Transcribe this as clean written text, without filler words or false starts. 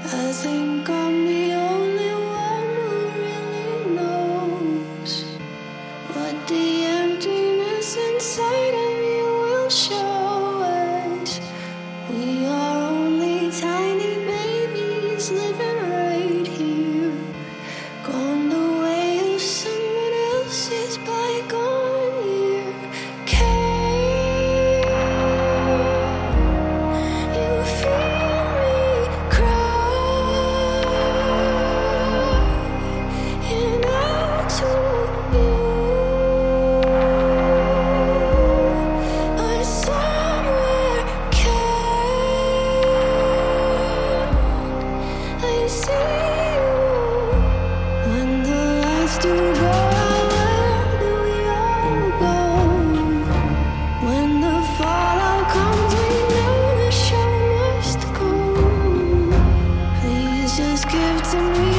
I think I'm the only one who really knows what the emptiness inside of you will show us. We are only tiny babies living right here, gone the way of someone else's bygone year. Can you feel me crying out to you? But somewhere I see you. When the lights do go out, where do we all go? When the fallout comes, we know the show must go. Please just give to me